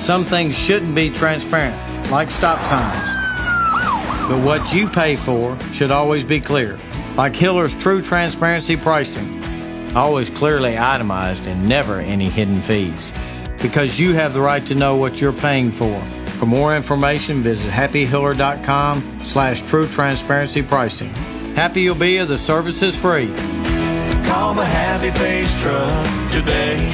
Some things shouldn't be transparent, like stop signs. But what you pay for should always be clear, like Hiller's True Transparency Pricing. Always clearly itemized and never any hidden fees. Because you have the right to know what you're paying for. For more information, visit happyhiller.com/true transparency pricing. Happy you'll be if the service is free. Call the Happy Face Truck today.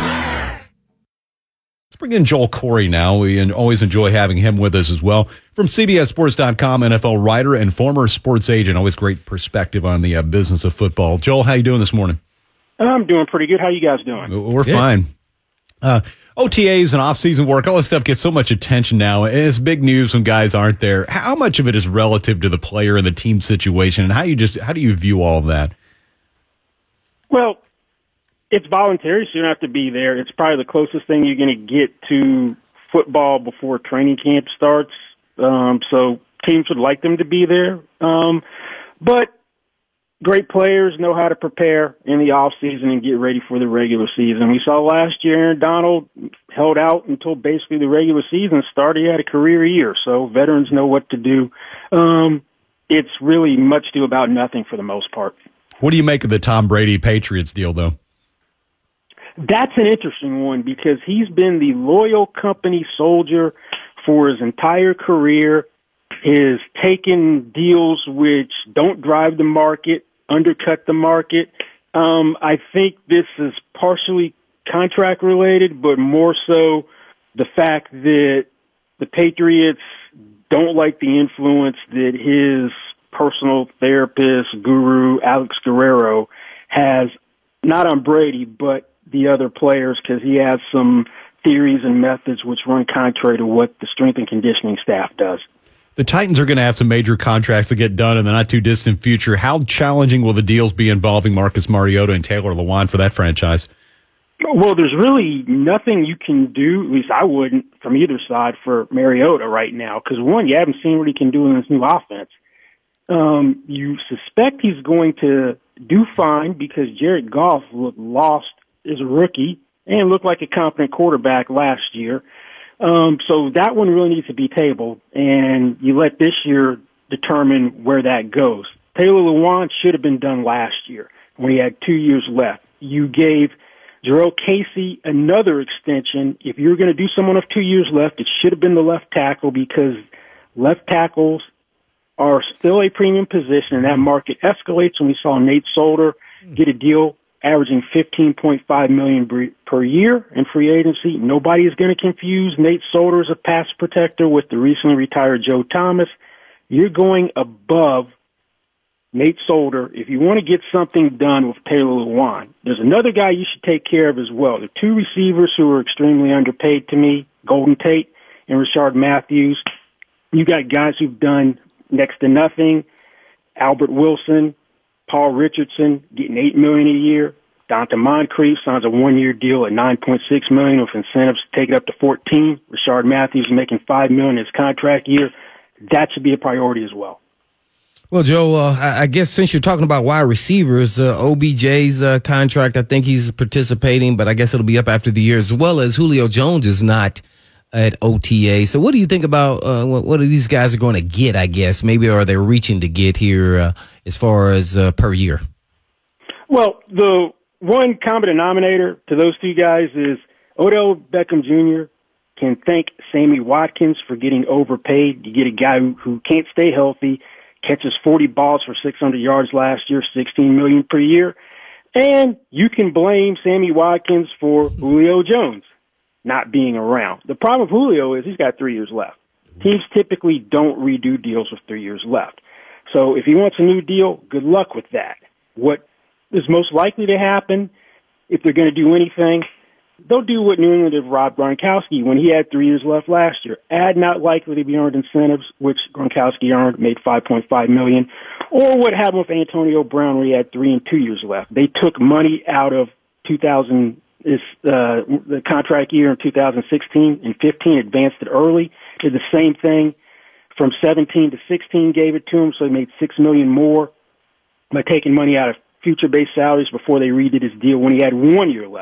Let's bring in Joel Corey now. We always enjoy having him with us as well. From CBSSports.com, NFL writer and former sports agent. Always great perspective on the business of football. Joel, how you doing this morning? I'm doing pretty good. How you guys doing? We're fine. OTAs and off-season work, all this stuff gets so much attention now. It's big news when guys aren't there. How much of it is relative to the player and the team situation, and how do you view all of that? Well, it's voluntary, so you don't have to be there. It's probably the closest thing you're going to get to football before training camp starts. So teams would like them to be there. But great players know how to prepare in the off season and get ready for the regular season. We saw last year Aaron Donald held out until basically the regular season started. He had a career year, so veterans know what to do. It's really much ado about nothing for the most part. What do you make of the Tom Brady Patriots deal, though? That's an interesting one because he's been the loyal company soldier for his entire career. Has taken deals which don't drive the market, undercut the market. I think this is partially contract related, but more so the fact that the Patriots don't like the influence that his personal therapist, guru, Alex Guerrero, has, not on Brady, but the other players, because he has some theories and methods which run contrary to what the strength and conditioning staff does. The Titans are going to have some major contracts to get done in the not-too-distant future. How challenging will the deals be involving Marcus Mariota and Taylor Lewan for that franchise? Well, there's really nothing you can do, at least I wouldn't, from either side for Mariota right now, because, one, you haven't seen what he can do in this new offense. You suspect he's going to do fine because Jared Goff looked lost as a rookie and looked like a competent quarterback last year. So that one really needs to be tabled, and you let this year determine where that goes. Taylor Lewan should have been done last year when he had 2 years left. You gave Jarrell Casey another extension. If you were going to do someone with 2 years left, it should have been the left tackle because left tackles are still a premium position, and that market escalates when we saw Nate Solder get a deal averaging $15.5 million per year in free agency. Nobody is going to confuse Nate Solder as a pass protector with the recently retired Joe Thomas. You're going above Nate Solder if you want to get something done with Taylor Lewan. There's another guy you should take care of as well. The two receivers who are extremely underpaid to me, Golden Tate and Rashard Matthews. You got guys who've done next to nothing. Albert Wilson, Paul Richardson getting $8 million a year. Donta Moncrief signs a 1-year deal at $9.6 million with incentives to take it up to $14 million. Rashard Matthews making $5 million in his contract year. That should be a priority as well. Well, Joe, I guess since you're talking about wide receivers, OBJ's contract, I think he's participating, but I guess it'll be up after the year, as well as Julio Jones is not at OTA. So what do you think about what are these guys are going to get, I guess? Maybe are they reaching to get here as far as per year? Well, the one common denominator to those two guys is Odell Beckham Jr. can thank Sammy Watkins for getting overpaid. You get a guy who can't stay healthy, catches 40 balls for 600 yards last year, $16 million per year. And you can blame Sammy Watkins for Julio Jones not being around. The problem with Julio is he's got 3 years left. Teams typically don't redo deals with 3 years left. So if he wants a new deal, good luck with that. What is most likely to happen, if they're going to do anything, they'll do what New England did with Rob Gronkowski when he had 3 years left last year. Add not likely to be earned incentives, which Gronkowski earned, made $5.5 million, or what happened with Antonio Brown when he had 3 and 2 years left. They took money out of the contract year in 2016 and 15, advanced it early. Did the same thing from 17 to 16, gave it to him, so he made $6 million more by taking money out of future-based salaries before they redid his deal when he had 1 year left.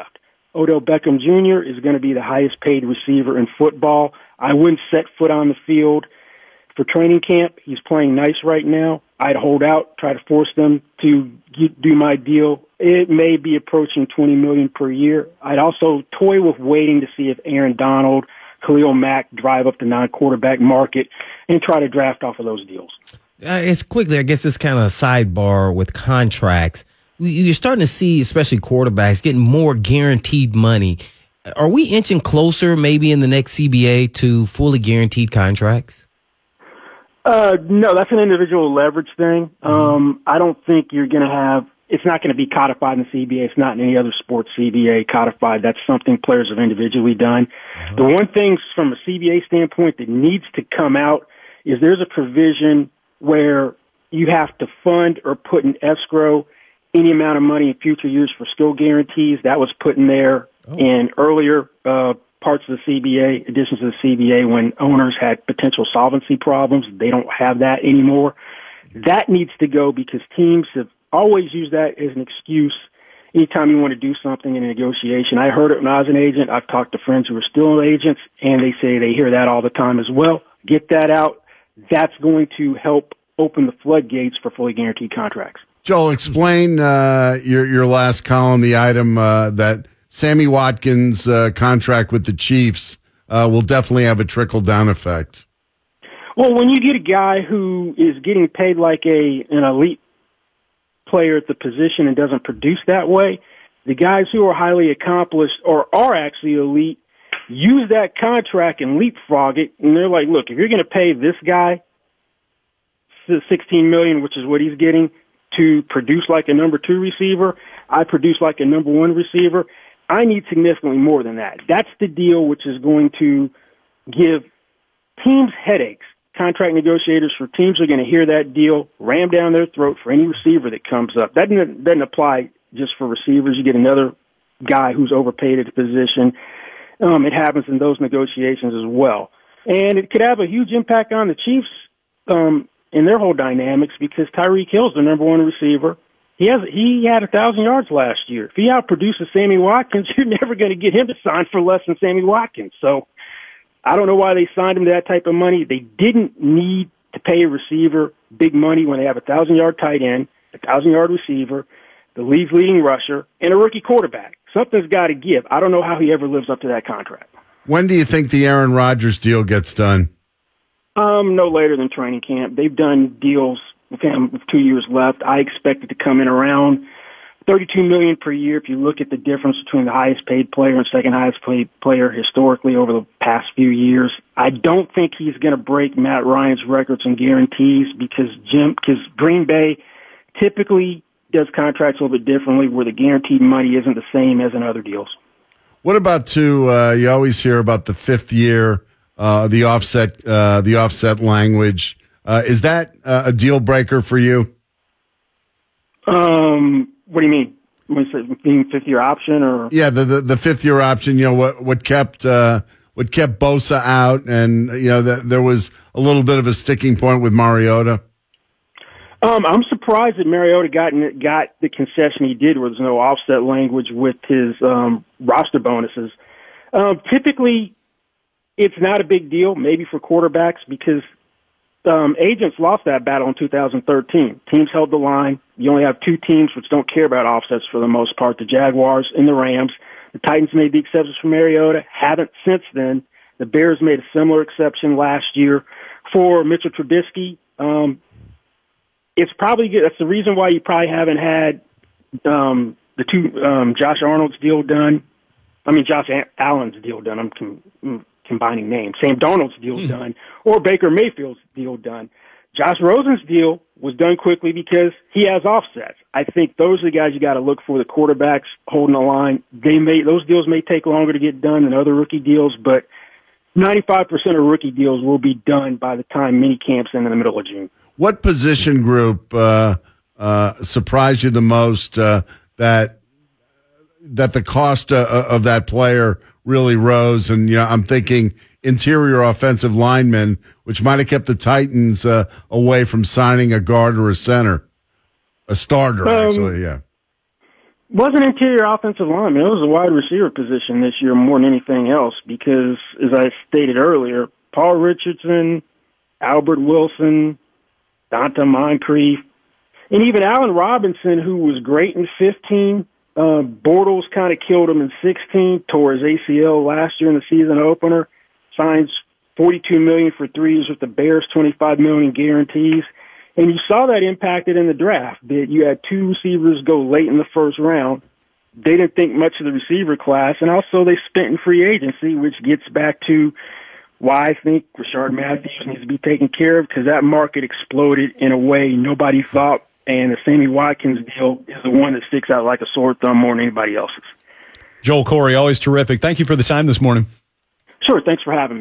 Odell Beckham Jr. is going to be the highest paid receiver in football. I wouldn't set foot on the field for training camp. He's playing nice right now. I'd hold out, try to force them to do my deal. It may be approaching $20 million per year. I'd also toy with waiting to see if Aaron Donald, Khalil Mack drive up the non-quarterback market and try to draft off of those deals. It's quickly, I guess it's kind of a sidebar with contracts. You're starting to see, especially quarterbacks, getting more guaranteed money. Are we inching closer maybe in the next CBA to fully guaranteed contracts? No, that's an individual leverage thing. I don't think you're going to have, it's not going to be codified in the CBA. It's not in any other sports CBA codified. That's something players have individually done. The one thing from a CBA standpoint that needs to come out is there's a provision where you have to fund or put in escrow any amount of money in future years for skill guarantees. That was put in there in earlier parts of the CBA, additions to the CBA, when owners had potential solvency problems. They don't have that anymore. That needs to go because teams have always used that as an excuse anytime you want to do something in a negotiation. I heard it when I was an agent. I've talked to friends who are still agents, and they say they hear that all the time as well. Get that out. That's going to help open the floodgates for fully guaranteed contracts. Joel, explain your last column, the item that Sammy Watkins' contract with the Chiefs will definitely have a trickle-down effect. Well, when you get a guy who is getting paid like an elite player at the position and doesn't produce that way, the guys who are highly accomplished or are actually elite use that contract and leapfrog it, and they're like, look, if you're going to pay this guy $16 million, which is what he's getting, to produce like a number 2 receiver, I produce like a number 1 receiver, I need significantly more than that. That's the deal which is going to give teams headaches. Contract negotiators for teams are going to hear that deal, ram down their throat for any receiver that comes up. That doesn't apply just for receivers. You get another guy who's overpaid at the position. It happens in those negotiations as well. And it could have a huge impact on the Chiefs in their whole dynamics because Tyreek Hill's the number 1 receiver. He had 1,000 yards last year. If he outproduces Sammy Watkins, you're never going to get him to sign for less than Sammy Watkins. So I don't know why they signed him to that type of money. They didn't need to pay a receiver big money when they have a 1,000-yard tight end, a 1,000-yard receiver, the league's leading rusher, and a rookie quarterback. Something's got to give. I don't know how he ever lives up to that contract. When do you think the Aaron Rodgers deal gets done? No later than training camp. They've done deals with him with 2 years left. I expect it to come in around $32 million per year. If you look at the difference between the highest paid player and second highest paid player historically over the past few years, I don't think he's going to break Matt Ryan's records and guarantees because Green Bay typically does contracts a little bit differently where the guaranteed money isn't the same as in other deals. What about you always hear about the 5th year, the offset language. Is that a deal breaker for you? What do you mean? Being 5th-year option, or yeah, the 5th-year option. You know what kept Bosa out, and there was a little bit of a sticking point with Mariota. I'm surprised that Mariota got the concession he did, where there's no offset language with his roster bonuses. Typically, it's not a big deal, maybe for quarterbacks, because agents lost that battle in 2013. Teams held the line. You only have 2 teams which don't care about offsets for the most part, the Jaguars and the Rams. The Titans made the exceptions for Mariota, haven't since then. The Bears made a similar exception last year for Mitchell Trubisky. It's probably good. That's the reason why you probably haven't had the 2 Josh Arnold's deal done. I mean, Josh Allen's deal done. I'm combining names. Sam Darnold's deal done, or Baker Mayfield's deal done. Josh Rosen's deal was done quickly because he has offsets. I think those are the guys you got to look for, the quarterbacks holding the line. Those deals may take longer to get done than other rookie deals, but 95% of rookie deals will be done by the time mini camp's in the middle of June. What position group surprised you the most that the cost of that player really rose? And I'm thinking interior offensive linemen, which might have kept the Titans away from signing a guard or a center, a starter, actually. Yeah. Wasn't interior offensive lineman. It was a wide receiver position this year more than anything else because, as I stated earlier, Paul Richardson, Albert Wilson, Donta Moncrief, and even Allen Robinson, who was great in 15. Bortles kind of killed him in 16, tore his ACL last year in the season opener, signs $42 million for 3 years with the Bears, $25 million guarantees. And you saw that impacted in the draft, that you had 2 receivers go late in the first round. They didn't think much of the receiver class, and also they spent in free agency, which gets back to why I think Rashard Matthews needs to be taken care of, because that market exploded in a way nobody thought, and the Sammy Watkins deal is the one that sticks out like a sore thumb more than anybody else's. Joel Corry, always terrific. Thank you for the time this morning. Sure, thanks for having me.